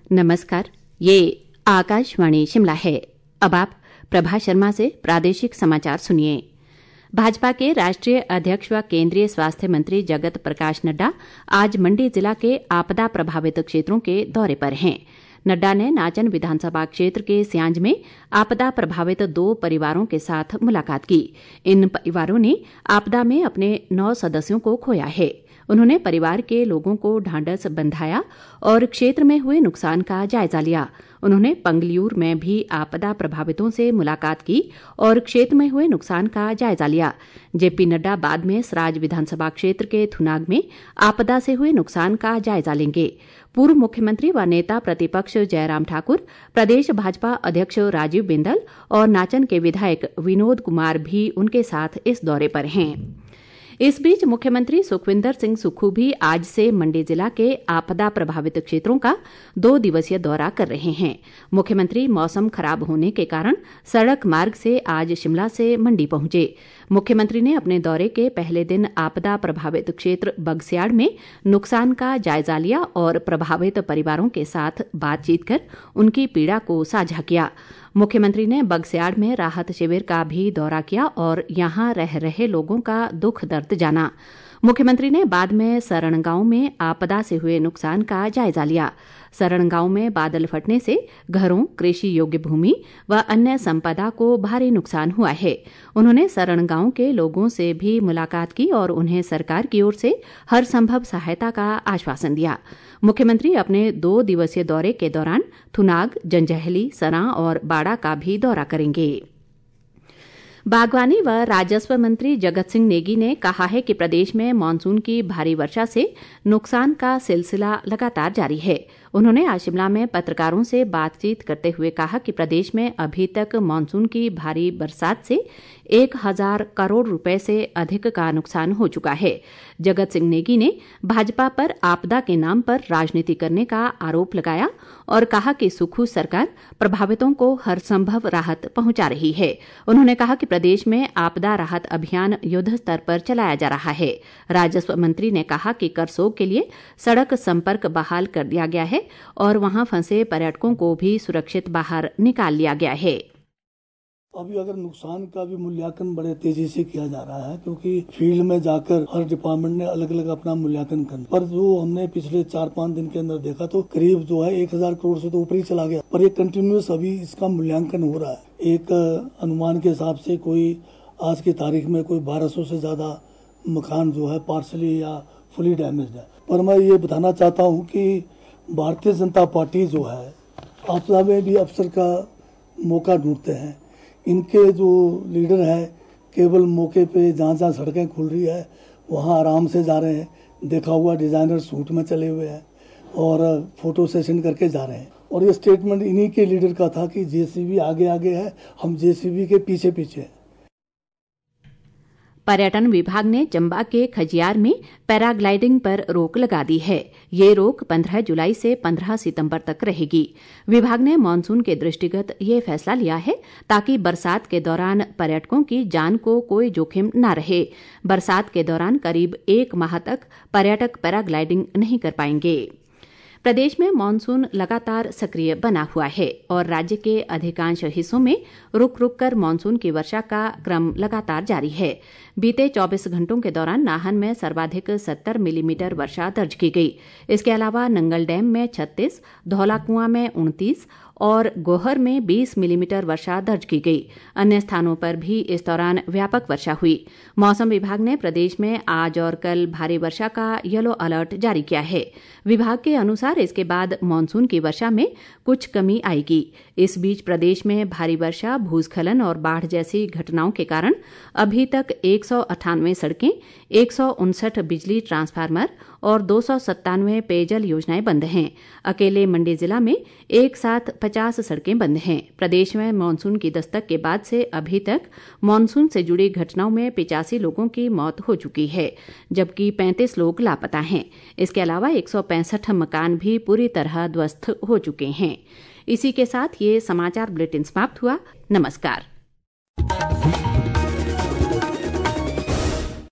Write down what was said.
नमस्कार, ये आकाशवाणी शिमला है। अब आप प्रभा शर्मा से प्रादेशिक समाचार सुनिए। भाजपा के राष्ट्रीय अध्यक्ष व केंद्रीय स्वास्थ्य मंत्री जगत प्रकाश नड्डा आज मंडी जिला के आपदा प्रभावित क्षेत्रों के दौरे पर हैं। नड्डा ने नाचन विधानसभा क्षेत्र के स्यांज में आपदा प्रभावित 2 परिवारों के साथ मुलाकात की। इन परिवारों ने आपदा में अपने 9 सदस्यों को खोया है। उन्होंने परिवार के लोगों को ढांढस बंधाया और क्षेत्र में हुए नुकसान का जायजा लिया। उन्होंने पंगलियूर में भी आपदा प्रभावितों से मुलाकात की और क्षेत्र में हुए नुकसान का जायजा लिया। जेपी नड्डा बाद में सराज विधानसभा क्षेत्र के थुनाग में आपदा से हुए नुकसान का जायजा लेंगे। पूर्व मुख्यमंत्री व नेता प्रतिपक्ष जयराम ठाकुर, प्रदेश भाजपा अध्यक्ष राजीव बिंदल और नाचन के विधायक विनोद कुमार भी उनके साथ इस दौरे पर हैं। इस बीच मुख्यमंत्री सुखविंदर सिंह सुक्खू भी आज से मंडी जिला के आपदा प्रभावित क्षेत्रों का 2 दिवसीय दौरा कर रहे हैं। मुख्यमंत्री मौसम खराब होने के कारण सड़क मार्ग से आज शिमला से मंडी पहुंचे। मुख्यमंत्री ने अपने दौरे के पहले दिन आपदा प्रभावित क्षेत्र बगस्याड़ में नुकसान का जायजा लिया और प्रभावित परिवारों के साथ बातचीत कर उनकी पीड़ा को साझा किया। मुख्यमंत्री ने बगस्याड़ में राहत शिविर का भी दौरा किया और यहां रह रहे लोगों का दुख दर्द जाना। मुख्यमंत्री ने बाद में सरण गांव में आपदा से हुए नुकसान का जायजा लिया। सरण गांव में बादल फटने से घरों, कृषि योग्य भूमि व अन्य संपदा को भारी नुकसान हुआ है। उन्होंने सरण गांव के लोगों से भी मुलाकात की और उन्हें सरकार की ओर से हर संभव सहायता का आश्वासन दिया। मुख्यमंत्री अपने 2 दिवसीय दौरे के दौरान थुनाग, जंजैहली, सरां और बाड़ा का भी दौरा करेंगे। बागवानी व राजस्व मंत्री जगत सिंह नेगी ने कहा है कि प्रदेश में मानसून की भारी वर्षा से नुकसान का सिलसिला लगातार जारी है। उन्होंने आज शिमला में पत्रकारों से बातचीत करते हुए कहा कि प्रदेश में अभी तक मानसून की भारी बरसात से 1000 करोड़ रुपए से अधिक का नुकसान हो चुका है। जगत सिंह नेगी ने भाजपा पर आपदा के नाम पर राजनीति करने का आरोप लगाया और कहा कि सुक्खू सरकार प्रभावितों को हर संभव राहत पहुंचा रही है। उन्होंने कहा कि प्रदेश में आपदा राहत अभियान युद्ध स्तर पर चलाया जा रहा है। राजस्व मंत्री ने कहा कि करसोग के लिए सड़क संपर्क बहाल कर दिया गया है और वहां फंसे पर्यटकों को भी सुरक्षित बाहर निकाल लिया गया है। अभी अगर नुकसान का भी मूल्यांकन बड़े तेजी से किया जा रहा है, क्योंकि फील्ड में जाकर हर डिपार्टमेंट ने अलग अलग अपना मूल्यांकन करना। पर जो हमने पिछले 4-5 दिन के अंदर देखा तो करीब जो है 1000 करोड़ से तो ऊपर ही चला गया। पर ये कंटिन्यूस अभी इसका मूल्यांकन हो रहा है। एक अनुमान के हिसाब से कोई आज की तारीख में कोई 1200 से ज्यादा मकान जो है पार्सली या फुली डैमेज है। पर मैं ये बताना चाहता हूँ कि भारतीय जनता पार्टी जो है आपदा में भी अवसर का मौका ढूंढते हैं। इनके जो लीडर है केवल मौके पे जहाँ सड़कें खुल रही है वहाँ आराम से जा रहे हैं। देखा हुआ डिजाइनर सूट में चले हुए हैं और फोटो सेशन करके जा रहे हैं। और ये स्टेटमेंट इन्हीं के लीडर का था कि जेसीबी आगे आगे है, हम जेसीबी के पीछे पीछे हैं। पर्यटन विभाग ने चंबा के खजियार में पैराग्लाइडिंग पर रोक लगा दी है। ये रोक 15 जुलाई से 15 सितंबर तक रहेगी। विभाग ने मानसून के दृष्टिगत ये फैसला लिया है ताकि बरसात के दौरान पर्यटकों की जान को कोई जोखिम न रहे। बरसात के दौरान करीब 1 माह तक पर्यटक पैराग्लाइडिंग नहीं कर पाएंगे। प्रदेश में मानसून लगातार सक्रिय बना हुआ है और राज्य के अधिकांश हिस्सों में रुक रुक कर मानसून की वर्षा का क्रम लगातार जारी है। बीते 24 घंटों के दौरान नाहन में सर्वाधिक 70 मिलीमीटर वर्षा दर्ज की गई। इसके अलावा नंगल डैम में 36, धौलाकुआं में 29 और गोहर में 20 मिलीमीटर वर्षा दर्ज की गई। अन्य स्थानों पर भी इस दौरान व्यापक वर्षा हुई। मौसम विभाग ने प्रदेश में आज और कल भारी वर्षा का येलो अलर्ट जारी किया है। विभाग के अनुसार इसके बाद मानसून की वर्षा में कुछ कमी आएगी। इस बीच प्रदेश में भारी वर्षा, भूस्खलन और बाढ़ जैसी घटनाओं के कारण अभी तक 198 सड़कें, 159 बिजली ट्रांसफार्मर और 297 पेयजल योजनाएं बंद हैं। अकेले मंडी जिला में एक साथ 50 सड़कें बंद हैं। प्रदेश में मानसून की दस्तक के बाद से अभी तक मानसून से जुड़ी घटनाओं में 85 लोगों की मौत हो चुकी है, जबकि 35 लोग लापता हैं। इसके अलावा 165 मकान भी पूरी तरह ध्वस्त हो चुके हैं। इसी के साथ ये समाचार बुलेटिन समाप्त हुआ। नमस्कार।